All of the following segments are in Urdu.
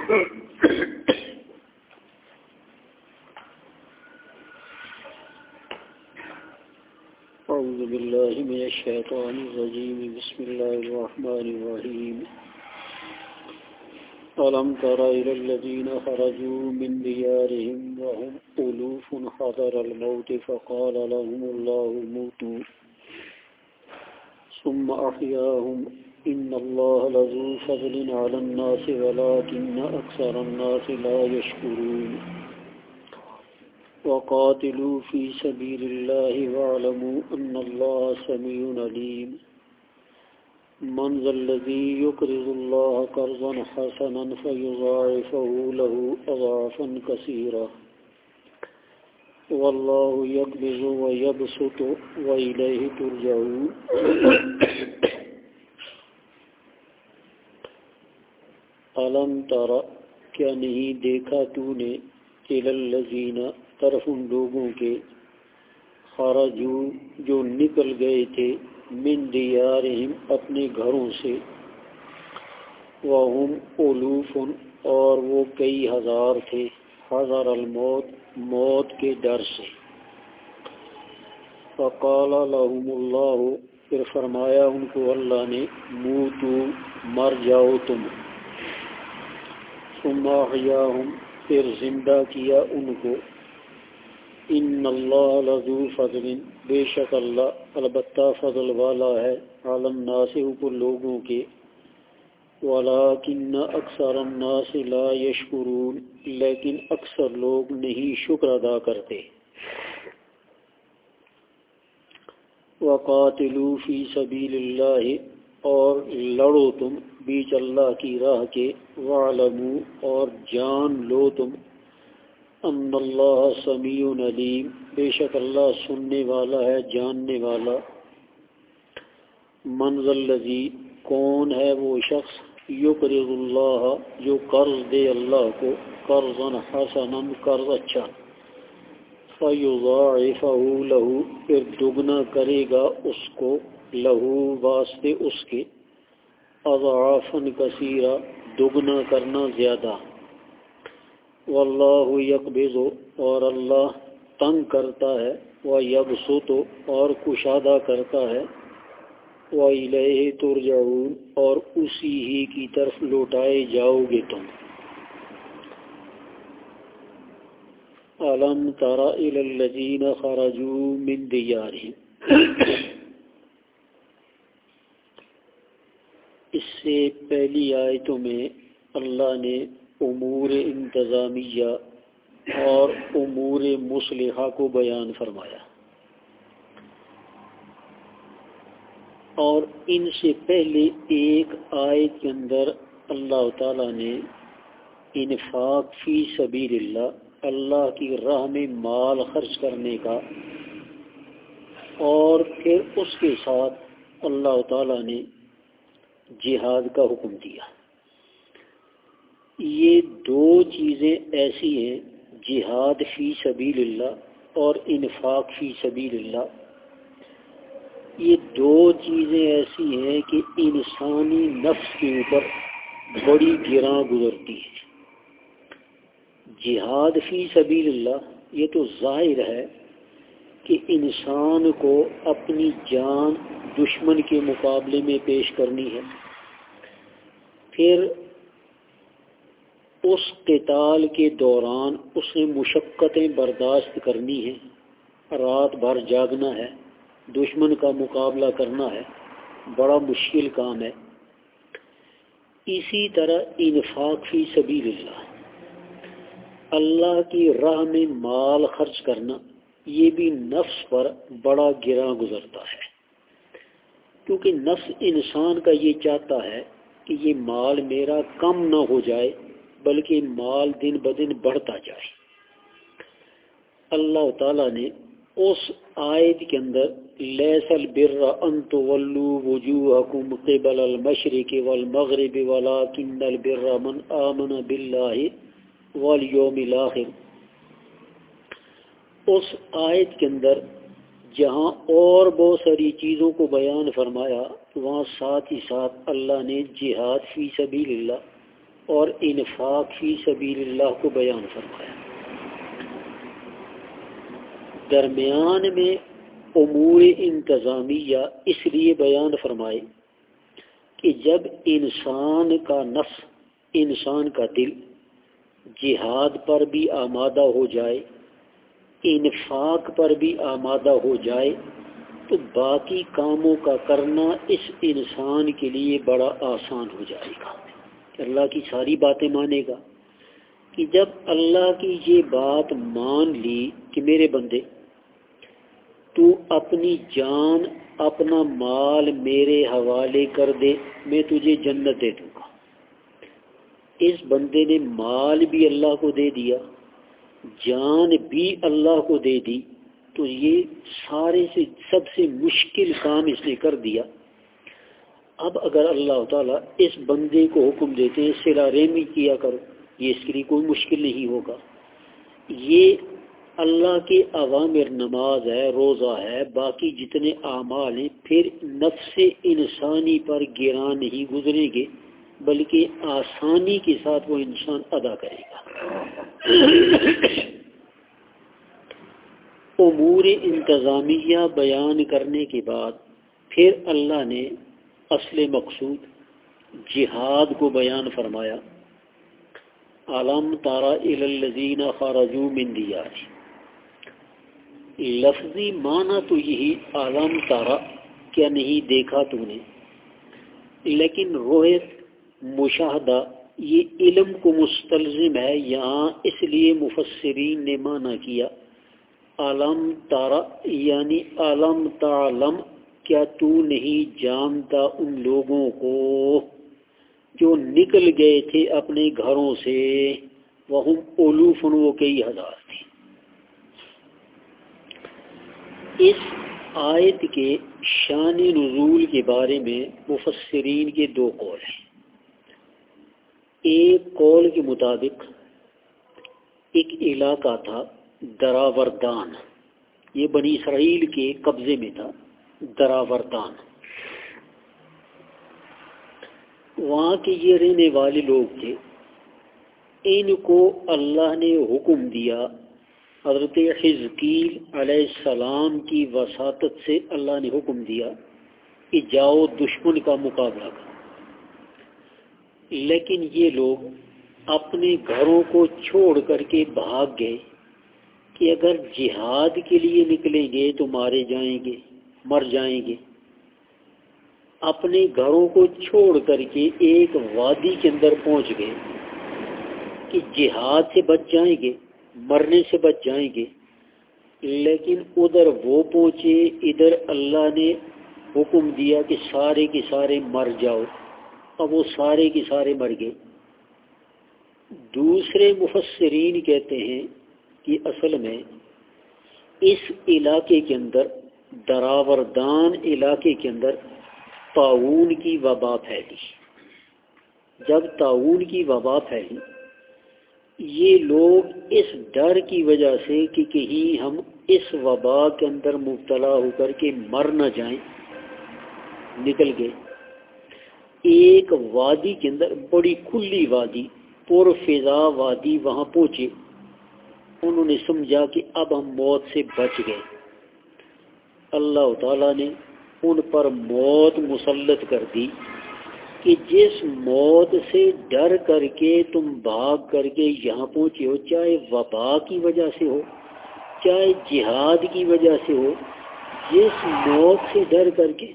اعوذ باللہ من الشیطان الرجیم بسم اللہ الرحمن الرحیم ألم تر إلى الذين خرجوا من ديارهم وهم ألوف حذر الموت فقال لهم الله موتوا ثم أحياهم إن الله لذو فضل على الناس ولكن أكثر الناس لا يشكرون وقاتلوا في سبيل الله واعلموا أن الله سميع عليم من ذا الذي يقرض الله قرضا حسنا فيضاعفه له أضعافا كثيرة والله يقبض ويبسط وإليه ترجعون ألم تر کیا نہیں دیکھا تو نے إلى الذين طرف ان لوگوں کے خرجوا جو نکل گئے تھے من دیارہم اپنے گھروں سے وہم الوف اور وہ کئی ہزار تھے حذر الموت موت کے ڈر سے فقال لهم اللہ پھر فرمایا ان کو اللہ نے موتو مر جاؤ تم ثم احیاہم پھر زندہ کیا ان کو ان اللہ لذو فضل بے شک اللہ البتہ فضل والا ہے علی الناس اوپر لوگوں کے ولیکن اکثر الناس لا یشکرون لیکن اکثر لوگ نہیں شکر ادا کرتے وقاتلوا فی سبیل اللہ اور لڑو تم بیچ اللہ کی راہ کے وعلموا اور جان لو تم ان اللہ سمیع علیم بے شک اللہ سننے والا ہے جاننے والا من ذا الذی کون ہے وہ شخص یقرض اللہ جو قرض دے اللہ کو قرضا حسنا قرض اچھا فیضاعفہ لہ پھر دگنا کرے گا اس کو لہو واسطے اس کے اضعافا کثیرہ دگنا کرنا زیادہ واللہ یقبض اور اللہ تنگ کرتا ہے ویبسط اور کشادہ کرتا ہے وإلیہ ترجعون اور اسی ہی کی طرف لوٹائے جاؤ گے تم ألم تر إلى الذین خرجوا من دیارہم اس سے پہلی آیتوں میں اللہ نے امور انتظامیہ اور امور مصلحہ کو بیان فرمایا اور ان سے پہلے ایک آیت کے اندر اللہ تعالیٰ نے انفاق فی سبیل اللہ کی راہ میں مال خرچ کرنے کا اور پھر اس کے ساتھ اللہ تعالیٰ نے جہاد کا حکم دیا یہ دو چیزیں ایسی ہیں جہاد فی سبیل اللہ اور انفاق فی سبیل اللہ یہ دو چیزیں ایسی ہیں کہ انسانی نفس کے اوپر بڑی گراں گزرتی ہے جہاد فی سبیل اللہ یہ تو ظاہر ہے کہ انسان کو اپنی جان دشمن کے مقابلے میں پیش کرنی ہے پھر اس قتال کے دوران اسے مشقتیں برداشت کرنی ہیں رات بھر جاگنا ہے دشمن کا مقابلہ کرنا ہے بڑا مشکل کام ہے اسی طرح انفاق فی سبیل اللہ کی راہ میں مال خرچ کرنا یہ بھی نفس پر بڑا گراں گزرتا ہے کیونکہ نفس انسان کا یہ چاہتا ہے کہ یہ مال میرا کم نہ ہو جائے بلکہ مال دن بدن بڑھتا جائے اللہ تعالیٰ نے اس آیت کے اندر لیس البر ان تولوا وجوہکم قبل المشرق والمغرب ولکن البر من آمن باللہ والیوم الاخر اس آیت کے اندر جہاں اور بہت ساری چیزوں کو بیان فرمایا وہاں ساتھ ہی ساتھ اللہ نے جہاد فی سبیل اللہ اور انفاق فی سبیل اللہ کو بیان فرمایا۔ درمیان میں امور انتظامیہ اس لیے بیان فرمائے کہ جب انسان کا نفس، انسان کا دل جہاد پر بھی آمادہ ہو جائے، انفاق پر بھی آمادہ ہو جائے، تو باقی کاموں کا کرنا اس انسان کے لیے بڑا آسان ہو جائے گا، اللہ کی ساری باتیں مانے گا۔ کہ جب اللہ کی یہ بات مان لی کہ میرے بندے تو اپنی جان اپنا مال میرے حوالے کر دے، میں تجھے جنت دے دوں گا۔ اس بندے نے مال بھی اللہ کو دے دیا، جان بھی اللہ کو دے دی، تو یہ سارے سے سب سے مشکل کام اس نے کر دیا۔ اب اگر اللہ تعالیٰ اس بندے کو حکم دیتے ہیں صلہ رحمی کیا کرو، یہ اس کے لیے کوئی مشکل نہیں ہوگا۔ یہ اللہ کے اوامر، نماز ہے، روزہ ہے، باقی جتنے اعمال ہیں، پھر نفس انسانی پر گراں نہیں گزریں گے، بلکہ آسانی کے ساتھ وہ انسان ادا کرے گا۔ امور انتظامیہ بیان کرنے کے بعد پھر اللہ نے اصل مقصود جہاد کو بیان فرمایا۔ علم تر الی الذین خرجوا من دیارہم، لفظی معنی تو یہی علم تر، کیا نہیں دیکھا تو نے، لیکن رویت مشاہدہ یہ علم کو مستلزم ہے، یہاں اس لیے مفسرین نے معنی کیا علم تر یعنی علم تعلم، کیا تو نہیں جانتا ان لوگوں کو جو نکل گئے تھے اپنے گھروں سے، وہم الوف، وہ کئی ہزار تھے۔ اس آیت کے شان نزول کے بارے میں مفسرین کے دو قول ہیں۔ ایک قول کے مطابق ایک علاقہ تھا دراوردان، یہ بنی اسرائیل کے قبضے میں تھا، دراوردان۔ وہاں کے یہ رہنے والے لوگ تھے، ان کو اللہ نے حکم دیا، حضرت حزقیل علیہ السلام کی وساطت سے اللہ نے حکم دیا کہ جاؤ دشمن کا مقابلہ کرو۔ لیکن یہ لوگ اپنے گھروں کو چھوڑ کر کے بھاگ گئے کہ اگر جہاد کے لیے نکلیں گے تو مارے جائیں گے، مر جائیں گے۔ اپنے گھروں کو چھوڑ کر کے ایک وادی کے اندر پہنچ گئے کہ جہاد سے بچ جائیں گے، مرنے سے بچ جائیں گے۔ لیکن ادھر وہ پہنچے، ادھر اللہ نے حکم دیا کہ سارے کے سارے مر جاؤ، اب وہ سارے کے سارے مر گئے۔ دوسرے مفسرین کہتے ہیں کہ اصل میں اس علاقے کے اندر، دراوردان علاقے کے اندر طاعون کی وبا پھیلی۔ جب طاعون کی وبا پھیلی، یہ لوگ اس ڈر کی وجہ سے کہ کہیں ہم اس وبا کے اندر مبتلا ہو کر کے مر نہ جائیں، نکل گئے۔ ایک وادی کے اندر، بڑی کھلی وادی، پر فضا وادی، وہاں پہنچے۔ انہوں نے سمجھا کہ اب ہم موت سے بچ گئے۔ اللہ تعالیٰ نے ان پر موت مسلط کر دی کہ جس موت سے ڈر کر کے تم بھاگ کر کے یہاں پہنچے ہو، چاہے وبا کی وجہ سے ہو، چاہے جہاد کی وجہ سے ہو، جس موت سے ڈر کر کے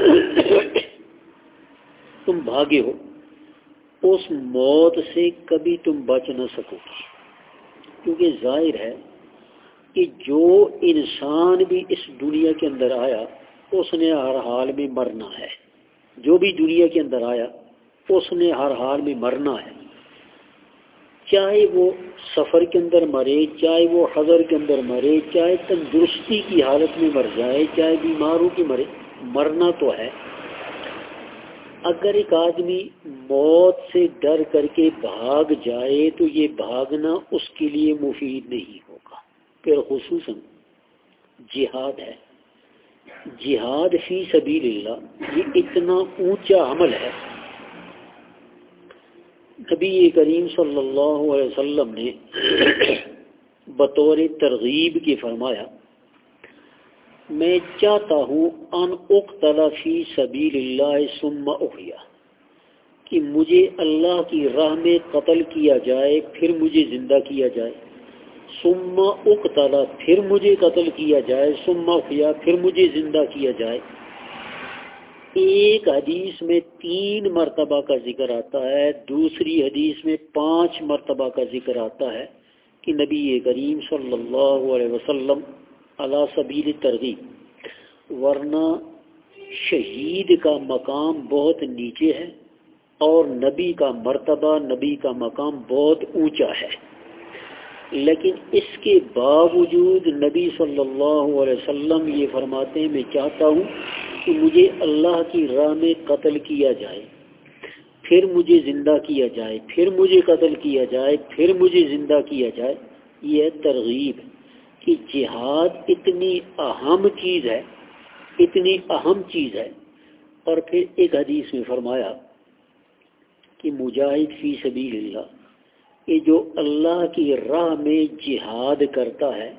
تم بھاگے ہو، اس موت سے کبھی تم بچ نہ سکو گے۔ کیونکہ ظاہر ہے کہ جو انسان بھی اس دنیا کے اندر آیا اس نے ہر حال میں مرنا ہے۔ جو بھی دنیا کے اندر آیا اس نے ہر حال میں مرنا ہے، چاہے وہ سفر کے اندر مرے، چاہے وہ حضر کے اندر مرے، چاہے تندرستی کی حالت میں مر جائے، چاہے بیمار ہو کے مرے، مرنا تو ہے۔ اگر ایک آدمی موت سے ڈر کر کے بھاگ جائے تو یہ بھاگنا اس کے لیے مفید نہیں ہوگا۔ پھر خصوصاً جہاد ہے، جہاد فی سبیل اللہ، یہ اتنا اونچا عمل ہے نبی کریم صلی اللہ علیہ وسلم نے بطور ترغیب کی فرمایا، میں چاہتا ہوں ان اقتل فی سبیل اللہ ثم احیا، کہ مجھے اللہ کی راہ میں قتل کیا جائے پھر مجھے زندہ کیا جائے، ثم اقتل پھر مجھے قتل کیا جائے، ثم احیا پھر مجھے زندہ کیا جائے۔ ایک حدیث میں 3 مرتبہ کا ذکر آتا ہے، دوسری حدیث میں 5 مرتبہ کا ذکر آتا ہے کہ نبی کریم صلی اللہ علیہ وسلم علی سبیل ترغیب، ورنہ شہید کا مقام بہت نیچے ہے اور نبی کا مرتبہ، نبی کا مقام بہت اونچا ہے، لیکن اس کے باوجود نبی صلی اللہ علیہ وسلم یہ فرماتے ہیں میں چاہتا ہوں کہ مجھے اللہ کی راہ میں قتل کیا جائے، پھر مجھے زندہ کیا جائے، پھر مجھے قتل کیا جائے، پھر مجھے زندہ کیا جائے۔ یہ ترغیب کہ جہاد اتنی اہم چیز ہے، اتنی اہم چیز ہے۔ اور پھر ایک حدیث میں فرمایا کہ مجاہد فی سبیل اللہ، یہ جو اللہ کی راہ میں جہاد کرتا ہے،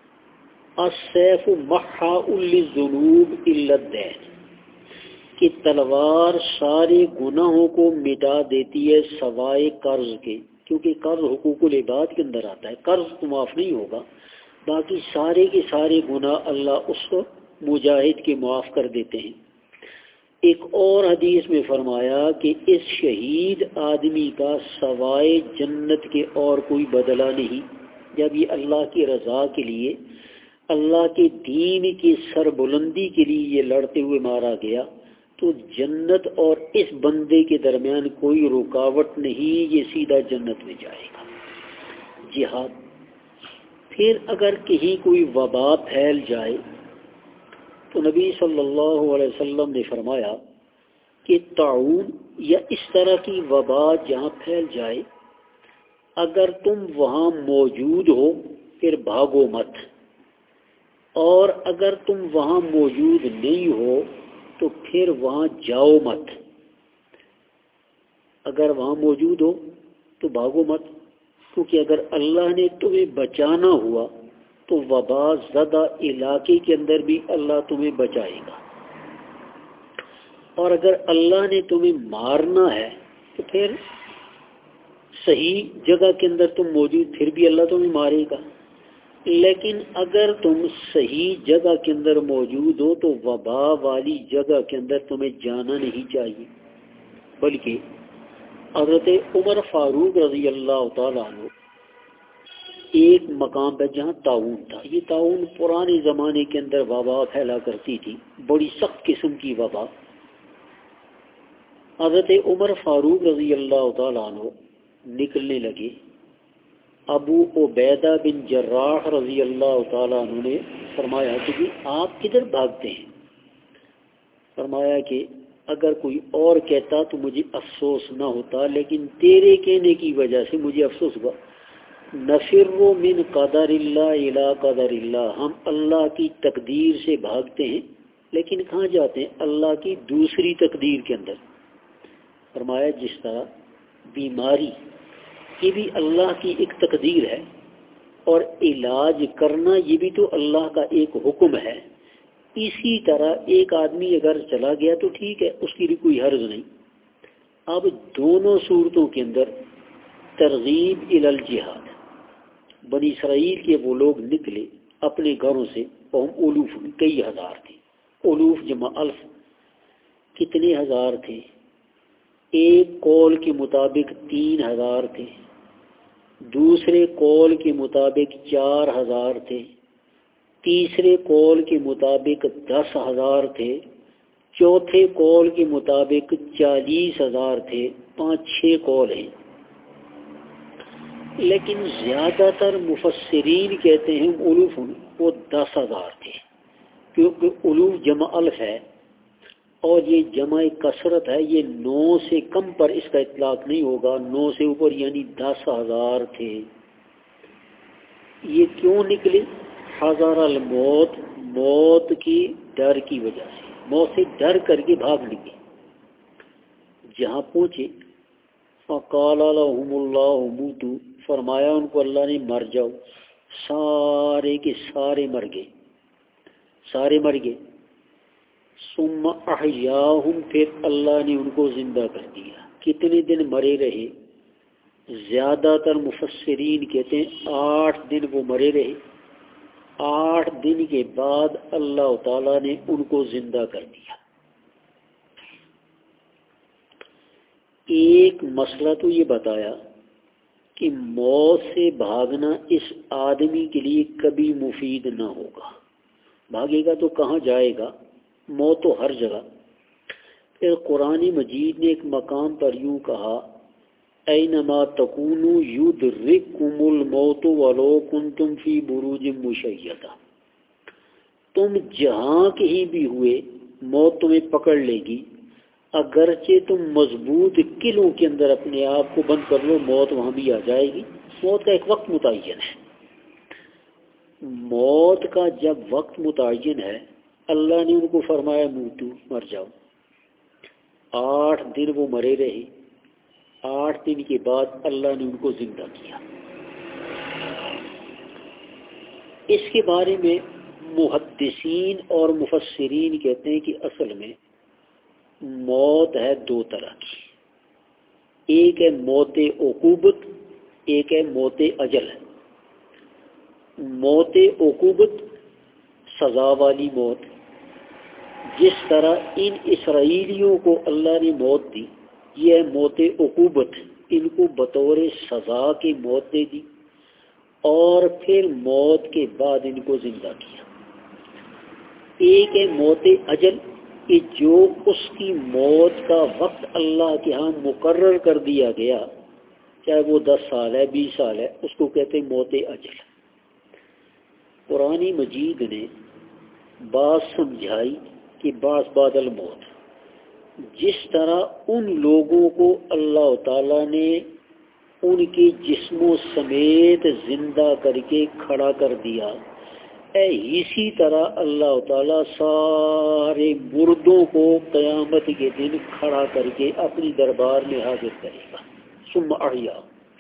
السیف محاء للذنوب الا الدین، کہ تلوار سارے گناہوں کو مٹا دیتی ہے سوائے قرض کے، کیونکہ قرض حقوق العباد کے اندر آتا ہے، قرض تو معاف نہیں ہوگا، باقی سارے کے سارے گناہ اللہ اس کو مجاہد کے معاف کر دیتے ہیں۔ ایک اور حدیث میں فرمایا کہ اس شہید آدمی کا سوائے جنت کے اور کوئی بدلہ نہیں۔ جب یہ اللہ کی رضا کے لیے، اللہ کے دین کی سربلندی کے لیے یہ لڑتے ہوئے مارا گیا، تو جنت اور اس بندے کے درمیان کوئی رکاوٹ نہیں، یہ سیدھا جنت میں جائے گا۔ جہاد۔ پھر اگر کہیں کوئی وبا پھیل جائے تو نبی صلی اللہ علیہ وسلم نے فرمایا کہ طاعون یا اس طرح کی وبا جہاں پھیل جائے، اگر تم وہاں موجود ہو پھر بھاگو مت، اور اگر تم وہاں موجود نہیں ہو تو پھر وہاں جاؤ مت۔ اگر وہاں موجود ہو تو بھاگو مت، کیونکہ اگر اللہ نے تمہیں بچانا ہوا تو وبا زدہ علاقے کے اندر بھی اللہ تمہیں بچائے گا، اور اگر اللہ نے تمہیں مارنا ہے تو پھر صحیح جگہ کے اندر تم موجود، پھر بھی اللہ تمہیں مارے گا۔ لیکن اگر تم صحیح جگہ کے اندر موجود ہو تو وبا والی جگہ کے اندر تمہیں جانا نہیں چاہیے، بلکہ حضرت عمر فاروق رضی اللہ تعالیٰ عنہ ایک مقام پہ جہاں طاعون تھا، یہ طاعون پرانے زمانے کے اندر وبا پھیلا کرتی تھی، بڑی سخت قسم کی وبا۔ حضرت عمر فاروق رضی اللہ تعالیٰ عنہ نکلنے لگے، ابو عبیدہ بن جراح رضی اللہ تعالیٰ عنہ نے فرمایا کہ جی آپ کدھر بھاگتے ہیں؟ فرمایا کہ اگر کوئی اور کہتا تو مجھے افسوس نہ ہوتا، لیکن تیرے کہنے کی وجہ سے مجھے افسوس ہوا۔ نفر من قدر اللہ الی قدر اللہ، ہم اللہ کی تقدیر سے بھاگتے ہیں، لیکن کہاں جاتے ہیں؟ اللہ کی دوسری تقدیر کے اندر۔ فرمایا جس طرح بیماری یہ بھی اللہ کی ایک تقدیر ہے، اور علاج کرنا یہ بھی تو اللہ کا ایک حکم ہے، اسی طرح ایک آدمی اگر چلا گیا تو ٹھیک ہے، اس کی کوئی حرج نہیں۔ اب دونوں صورتوں کے اندر ترغیب الی الجہاد۔ بنی اسرائیل کے وہ لوگ نکلے اپنے گھروں سے، اور ہم الوف، کئی ہزار تھے، الوف جمع الف، کتنے ہزار تھے؟ ایک قول کے مطابق 3000 تھے، دوسرے قول کے مطابق 4000 تھے، تیسرے قول کے مطابق 10,000 تھے، چوتھے قول کے مطابق 40,000 تھے، 5-6 قول ہیں، لیکن زیادہ تر مفسرین کہتے ہیں الوف وہ 10,000 تھے، کیونکہ الوف جمع الف ہے اور یہ جمع کثرت ہے، یہ 9 سے کم پر اس کا اطلاق نہیں ہوگا، 9 سے اوپر یعنی 10,000 تھے۔ یہ کیوں نکلے؟ حذر الموت، موت کی ڈر کی وجہ سے، موت سے ڈر کر کے بھاگ نکلے۔ جہاں پہنچے فقال لهم اللہ موتوا، فرمایا ان کو اللہ نے مر جاؤ، سارے کے سارے مر گئے، سارے مر گئے۔ ثم احیاہم، پھر اللہ نے ان کو زندہ کر دیا۔ کتنے دن مرے رہے؟ زیادہ تر مفسرین کہتے ہیں 8 دن وہ مرے رہے۔ 8 دن کے بعد اللہ تعالیٰ نے ان کو زندہ کر دیا۔ ایک مسئلہ تو یہ بتایا کہ موت سے بھاگنا اس آدمی کے لیے کبھی مفید نہ ہوگا، بھاگے گا تو کہاں جائے گا؟ موت تو ہر جگہ۔ پھر قرآن مجید نے ایک مقام پر یوں کہا، اینما تکونوا یدرککم الموت ولو کنتم فی بروج مشیدہ، تم جہاں کہیں بھی ہوئے موت تمہیں پکڑ لے گی، اگرچہ تم مضبوط قلعوں کے اندر اپنے آپ کو بند کر لو، موت وہاں بھی آ جائے گی۔ موت کا ایک وقت متعین ہے۔ موت کا جب وقت متعین ہے، اللہ نے ان کو فرمایا موتو، مر جاؤ۔ 8 دن وہ مرے رہے، 8 دن کے بعد اللہ نے ان کو زندہ کیا۔ اس کے بارے میں محدثین اور مفسرین کہتے ہیں کہ اصل میں موت ہے 2 طرح کی، ایک ہے موت عقوبت، ایک ہے موت اجل۔ موت عقوبت سزا والی موت، جس طرح ان اسرائیلیوں کو اللہ نے موت دی، یہ ہے موت عقوبت، ان کو بطور سزا کی موت دے دی اور پھر موت کے بعد ان کو زندہ کیا۔ ایک ہے موت اجل کہ جو اس کی موت کا وقت اللہ کے ہاں مقرر کر دیا گیا، چاہے وہ 10 سال ہے 20 سال ہے، اس کو کہتے ہیں موت اجل۔ قرآن مجید نے بات سمجھائی کہ بعض بعد الموت، جس طرح ان لوگوں کو اللہ تعالیٰ نے ان کے جسموں سمیت زندہ کر کے کھڑا کر دیا، اسی طرح اللہ تعالیٰ سارے مردوں کو قیامت کے دن کھڑا کر کے اپنی دربار میں حاضر کرے گا۔ ثم احیا،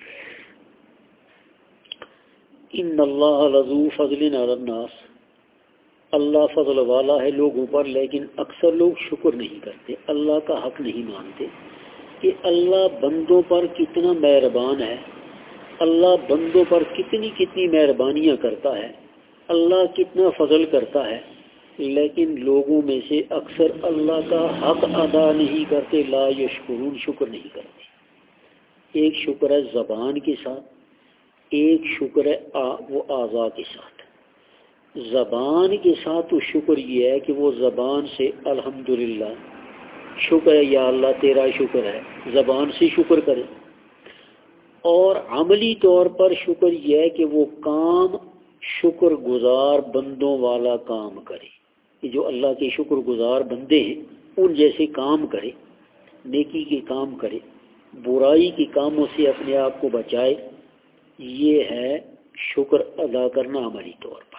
ان اللہ لذو فضل علی الناس، اللہ فضل والا ہے لوگوں پر، لیکن اکثر لوگ شکر نہیں کرتے، اللہ کا حق نہیں مانتے کہ اللہ بندوں پر کتنا مہربان ہے، اللہ بندوں پر کتنی کتنی مہربانیاں کرتا ہے، اللہ کتنا فضل کرتا ہے، لیکن لوگوں میں سے اکثر اللہ کا حق ادا نہیں کرتے، لا یشکرون، شکر نہیں کرتے۔ ایک شکر ہے زبان کے ساتھ، ایک شکر ہے وہ اعضاء کے ساتھ۔ زبان کے ساتھ تو شکر یہ ہے کہ وہ زبان سے الحمدللہ، شکر ہے یا اللہ تیرا شکر ہے، زبان سے شکر کرے، اور عملی طور پر شکر یہ ہے کہ وہ کام شکر گزار بندوں والا کام کرے، کہ جو اللہ کے شکر گزار بندے ہیں ان جیسے کام کرے، نیکی کے کام کرے، برائی کے کاموں سے اپنے آپ کو بچائے، یہ ہے شکر ادا کرنا عملی طور پر۔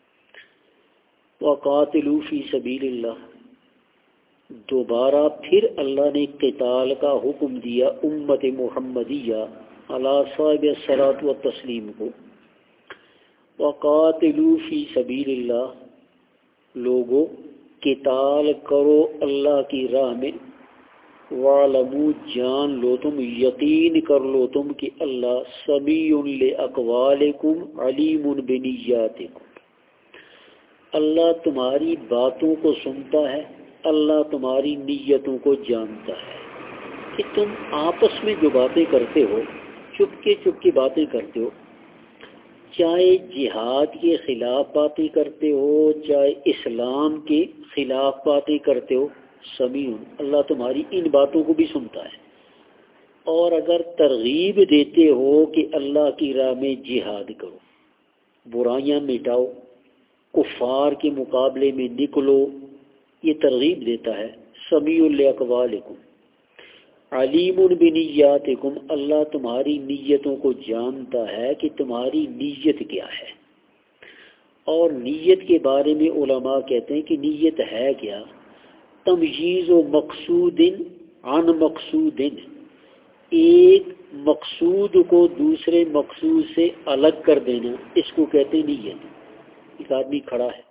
وَقَاتِلُوا فِي سَبِيلِ اللَّهِ، دوبارہ پھر اللہ نے قتال کا حکم دیا امت محمدیہ علی صاحب الصلاۃ والتسلیم کو۔ وَقَاتِلُوا فِي سَبِيلِ اللَّهِ، لوگو قتال کرو اللہ کی راہ میں، وَاعْلَمُوا، جان لو تم، یقین کر لو تم کہ اللہ سمیع لِأَقْوَالِكُمْ عَلِيمٌ بِنِيَّاتِكُمْ، اللہ تمہاری باتوں کو سنتا ہے، اللہ تمہاری نیتوں کو جانتا ہے۔ کہ تم آپس میں جو باتیں کرتے ہو، چپکے چپکے باتیں کرتے ہو، چاہے جہاد کے خلاف باتیں کرتے ہو، چاہے اسلام کے خلاف باتیں کرتے ہو، سمیع، اللہ تمہاری ان باتوں کو بھی سنتا ہے۔ اور اگر ترغیب دیتے ہو کہ اللہ کی راہ میں جہاد کرو، برائیاں مٹاؤ، کفار کے مقابلے میں نکلو، یہ ترغیب دیتا ہے۔ سمیع لاقوالکم علیم بنیاتکم، اللہ تمہاری نیتوں کو جانتا ہے کہ تمہاری نیت کیا ہے۔ اور نیت کے بارے میں علماء کہتے ہیں کہ نیت ہے کیا؟ تمییز و مقصود عن مقصود، ایک مقصود کو دوسرے مقصود سے الگ کر دینا، اس کو کہتے نہیں ہے۔ ایک آدمی کھڑا ہے،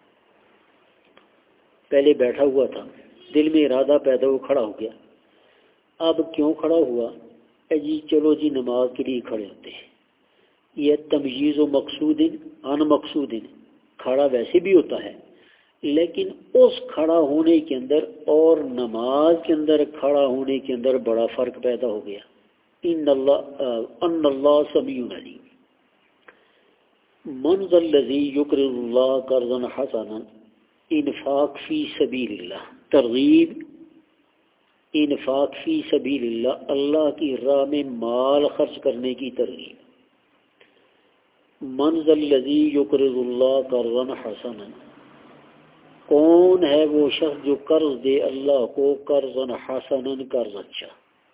پہلے بیٹھا ہوا تھا، دل میں ارادہ پیدا ہو، کھڑا ہو گیا۔ اب کیوں کھڑا ہوا؟ جی چلو جی نماز کے لیے کھڑے ہوتے ہیں۔ یہ تمییز و مقصود عن مقصود، کھڑا ویسے بھی ہوتا ہے، لیکن اس کھڑا ہونے کے اندر اور نماز کے اندر کھڑا ہونے کے اندر بڑا فرق پیدا ہو گیا۔ ان اللہ سمیع علیم۔ من ذا الذی یقرض اللہ قرضا حسنا، انفاق فی سبیل اللہ، ترغیب انفاق فی سبیل اللہ، اللہ کی راہ میں مال خرچ کرنے کی ترغیب۔ من ذا الذی یقرض اللہ قرضا حسنا، کون ہے وہ شخص جو قرض دے اللہ کو قرضا حسنا، قرض اچھا،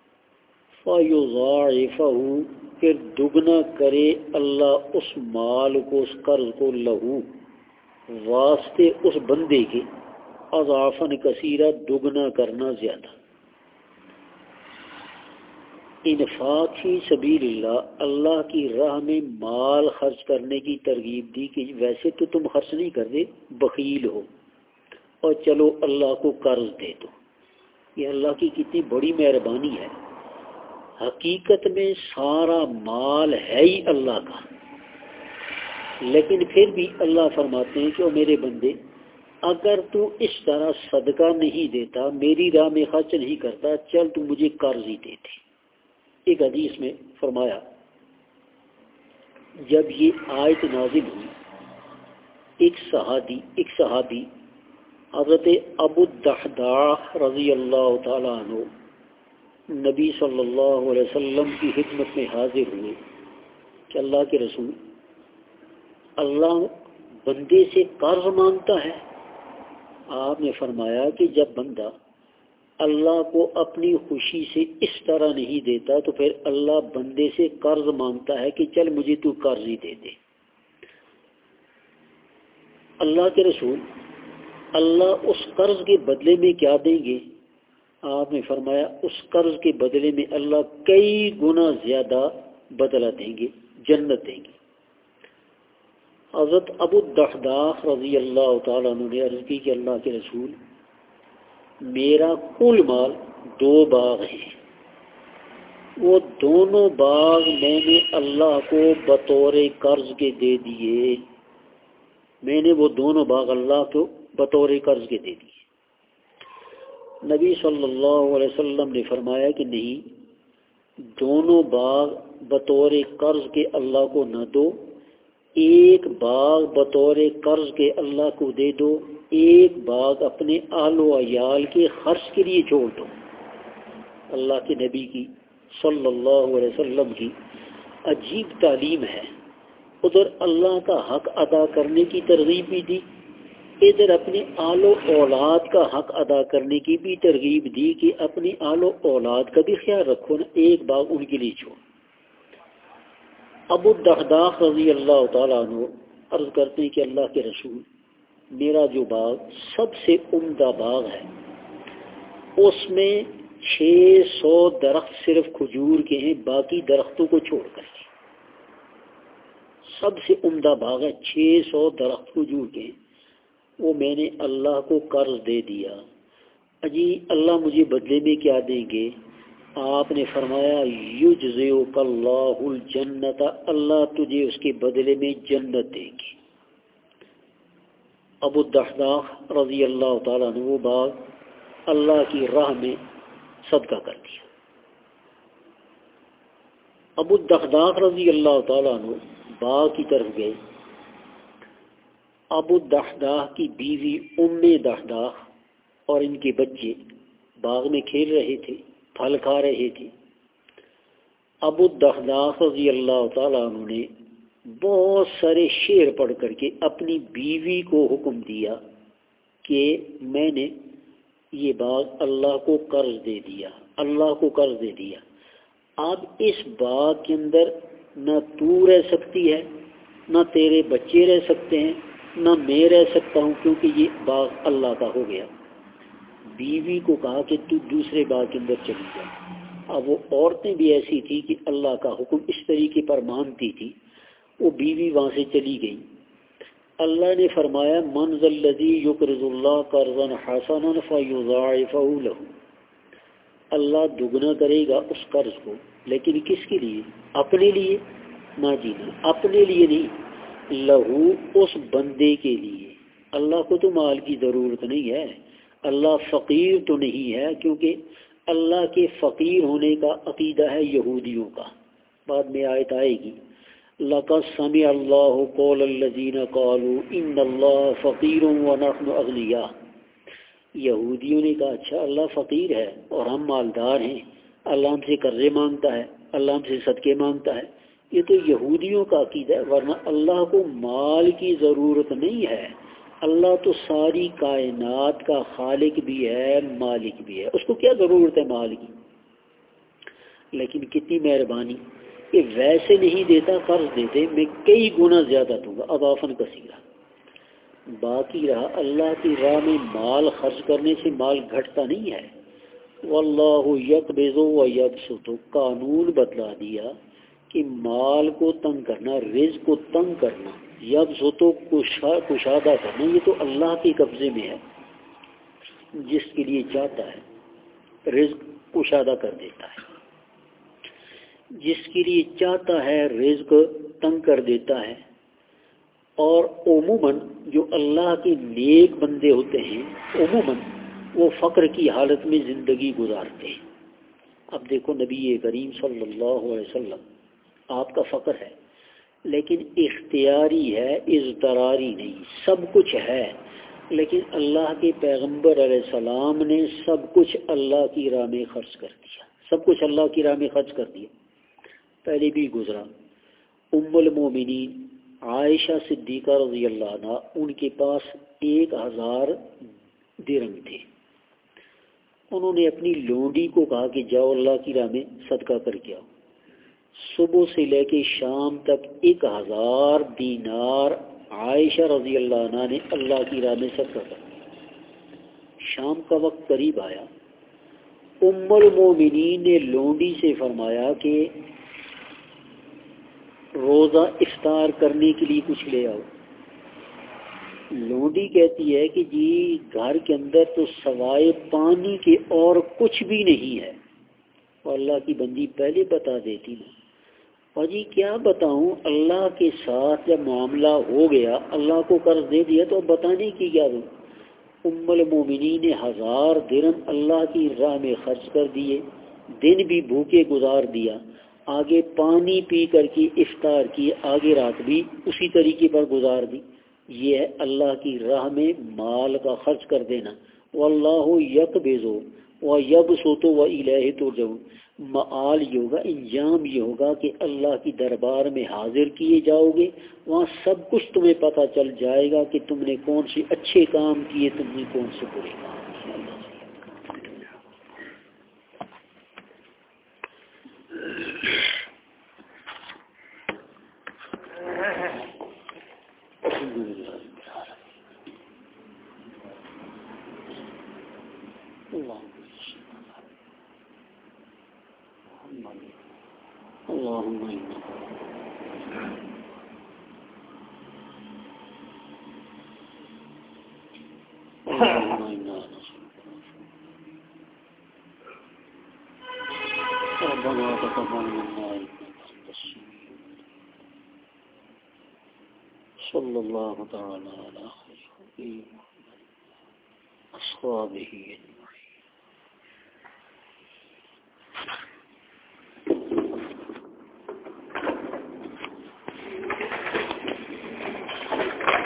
فَيُضَاعِفَهُ، پھر دگنا کرے اللہ اس مال کو، اس قرض کو، لہو واسطے اس بندے کے، اضعافاً کثیرہ، دگنا کرنا زیادہ۔ انفاق فی سبیل اللہ، اللہ کی راہ میں مال خرچ کرنے کی ترغیب دی کہ ویسے تو تم خرچ نہیں کرتے، بخیل ہو، اور چلو اللہ کو قرض دے دو۔ یہ اللہ کی کتنی بڑی مہربانی ہے۔ حقیقت میں سارا مال ہے ہی اللہ کا، لیکن پھر بھی اللہ فرماتے ہیں کہ او میرے بندے، اگر تو اس طرح صدقہ نہیں دیتا، میری راہ میں خرچ نہیں کرتا، چل تو مجھے قرض ہی دے دے۔ ایک حدیث میں فرمایا جب یہ آیت نازل ہوئی، ایک صحابی حضرت ابو الدحداح رضی اللہ تعالیٰ عنہ نبی صلی اللہ علیہ وسلم کی خدمت میں حاضر ہوئے کہ اللہ کے رسول، اللہ بندے سے قرض مانگتا ہے؟ آپ نے فرمایا کہ جب بندہ اللہ کو اپنی خوشی سے اس طرح نہیں دیتا تو پھر اللہ بندے سے قرض مانگتا ہے کہ چل مجھے تو قرض ہی دے دے۔ اللہ کے رسول، اللہ اس قرض کے بدلے میں کیا دیں گے؟ آپ نے فرمایا اس قرض کے بدلے میں اللہ کئی گنا زیادہ بدلہ دیں گے، جنت دیں گے۔ حضرت ابو الدحداح رضی اللہ تعالیٰ عنہ نے عرض کی کہ اللہ کے رسول، میرا کل مال 2 باغ ہیں، وہ دونوں باغ میں نے اللہ کو بطور قرض کے دے دیے، میں نے وہ دونوں باغ اللہ کو بطور قرض کے دے دیے۔ نبی صلی اللہ علیہ وسلم نے فرمایا کہ نہیں، دونوں باغ بطور قرض کے اللہ کو نہ دو، ایک باغ بطور قرض کے اللہ کو دے دو، ایک باغ اپنے اہل و عیال کے خرچ کے لیے چھوڑ دو۔ اللہ کے نبی کی صلی اللہ علیہ وسلم کی عجیب تعلیم ہے، ادھر اللہ کا حق ادا کرنے کی ترغیب بھی دی، ادھر اپنے آل و اولاد کا حق ادا کرنے کی بھی ترغیب دی کہ اپنی آل و اولاد کا بھی خیال رکھو نا، ایک باغ ان کے لیے چھوڑ۔ ابو الدحداح رضی اللہ تعالیٰ عنہ عرض کرتے ہیں کہ اللہ کے رسول، میرا جو باغ سب سے عمدہ باغ ہے، اس میں 600 درخت صرف کھجور کے ہیں، باقی درختوں کو چھوڑ کر کے سب سے عمدہ باغ ہے، 600 درخت کھجور کے ہیں، وہ میں نے اللہ کو قرض دے دیا۔ اجی اللہ مجھے بدلے میں کیا دیں گے؟ آپ نے فرمایا یجزئک اللہ الجنت، اللہ تجھے اس کے بدلے میں جنت دے گی۔ ابو الدحداح رضی اللہ تعالیٰ نے وہ باغ اللہ کی راہ میں صدقہ کر دیا۔ ابو الدحداح رضی اللہ تعالیٰ عنہ باغ کی طرف گئے۔ ابو الدحداح کی بیوی ام دحداح اور ان کے بچے باغ میں کھیل رہے تھے، پھل کھا رہے تھے۔ ابو الدحداح رضی اللہ تعالیٰ عنہ نے بہت سارے شعر پڑھ کر کے اپنی بیوی کو حکم دیا کہ میں نے یہ باغ اللہ کو قرض دے دیا، اللہ کو قرض دے دیا، اب اس باغ کے اندر نہ تو رہ سکتی ہے، نہ تیرے بچے رہ سکتے ہیں، نہ میں رہ سکتا ہوں، کیونکہ یہ باغ اللہ کا ہو گیا۔ بیوی کو کہا کہ تو دوسرے باغ کے اندر چلی جا۔ اب وہ عورتیں بھی ایسی تھیں کہ اللہ کا حکم اس طریقے پر مانتی تھی، وہ بیوی وہاں سے چلی گئی، اللہ نے فرمایا من ذا الذی یقرض اللہ قرضا حسنا فیضاعفہ لہ، اللہ دگنا کرے گا اس قرض کو، لیکن کس کے لیے؟ اپنے لیے؟ نہ جی نہ، اپنے لیے نہیں، لہو اس بندے کے لیے۔ اللہ کو تو مال کی ضرورت نہیں ہے، اللہ فقیر تو نہیں ہے، کیونکہ اللہ کے فقیر ہونے کا عقیدہ ہے یہودیوں کا، بعد میں آیت آئے گی لَقَدْ سَمِعَ اللَّهُ قَوْلَ الَّذِينَ قَالُوا إِنَّ اللَّهَ فَقِيرٌ وَنَحْنُ أَغْنِيَاءُ، یہودیوں نے کہا اچھا اللہ فقیر ہے اور ہم مالدار ہیں، اللہ ہم سے قرضے مانگتا ہے، اللہ ہم سے صدقے مانگتا ہے۔ یہ تو یہودیوں کا عقیدہ ہے، ورنہ اللہ کو مال کی ضرورت نہیں ہے، اللہ تو ساری کائنات کا خالق بھی ہے، مالک بھی ہے، اس کو کیا ضرورت ہے مال کی؟ لیکن کتنی مہربانی کہ ویسے نہیں دیتا، قرض دیتے میں کئی گنا زیادہ دوں گا، اضافاً کثیرہ۔ باقی رہا اللہ کی راہ میں مال خرچ کرنے سے مال گھٹتا نہیں ہے، واللہ یقبض و یبسط، قانون بتلا دیا کہ مال کو تنگ کرنا، رزق کو تنگ کرنا، یبسط کشادہ کرنا، یہ تو اللہ کے قبضے میں ہے، جس کے لیے چاہتا ہے رزق کشادہ کر دیتا ہے، جس کے لیے چاہتا ہے رزق تنگ کر دیتا ہے۔ اور عموماً جو اللہ کے نیک بندے ہوتے ہیں عموماً وہ فقر کی حالت میں زندگی گزارتے ہیں۔ اب دیکھو نبی کریم صلی اللہ علیہ وسلم، آپ کا فقر ہے لیکن اختیاری ہے، اضطراری نہیں، سب کچھ ہے، لیکن اللہ کے پیغمبر علیہ السلام نے سب کچھ اللہ کی راہ میں خرچ کر دیا، سب کچھ اللہ کی راہ میں خرچ کر دیا۔ پہلے بھی گزرا، ام المومنین عائشہ صدیقہ رضی اللہ عنہ، ان کے پاس 1000 درہم تھے، انہوں نے اپنی لونڈی کو کہا کہ جاؤ اللہ کی راہ میں صدقہ کر کے آؤ، صبح سے لے کے شام تک 1000 دینار عائشہ رضی اللہ عنہ نے اللہ کی راہ میں صدقہ کر دیا۔ شام کا وقت قریب آیا، ام المومنین نے لونڈی سے فرمایا کہ روزہ افطار کرنے کے لیے کچھ لے آؤ۔ لونڈی کہتی ہے کہ جی گھر کے اندر تو سوائے پانی کے اور کچھ بھی نہیں ہے، اور اللہ کی بندی پہلے بتا دیتی نا، اور جی کیا بتاؤں، اللہ کے ساتھ جب معاملہ ہو گیا، اللہ کو قرض دے دیا تو اب بتانے کی کیا دوں۔ ام المومنین نے 1000 درہم اللہ کی راہ میں خرچ کر دیے، دن بھی بھوکے گزار دیا، آگے پانی پی کر کے افطار کی، آگے رات بھی اسی طریقے پر گزار دی۔ یہ ہے اللہ کی راہ میں مال کا خرچ کر دینا۔ واللہ یقبض ویبسط والیہ ترجعون، معال یہ ہوگا، انجام یہ ہوگا کہ اللہ کی دربار میں حاضر کیے جاؤ گے، وہاں سب کچھ تمہیں پتہ چل جائے گا کہ تم نے کون سے اچھے کام کیے، تم نے کون سے برے کام کیے۔ اللهم إنا ربنا تقبل منا إنك أنت السميع صلى الله تعالى على خير أصحابه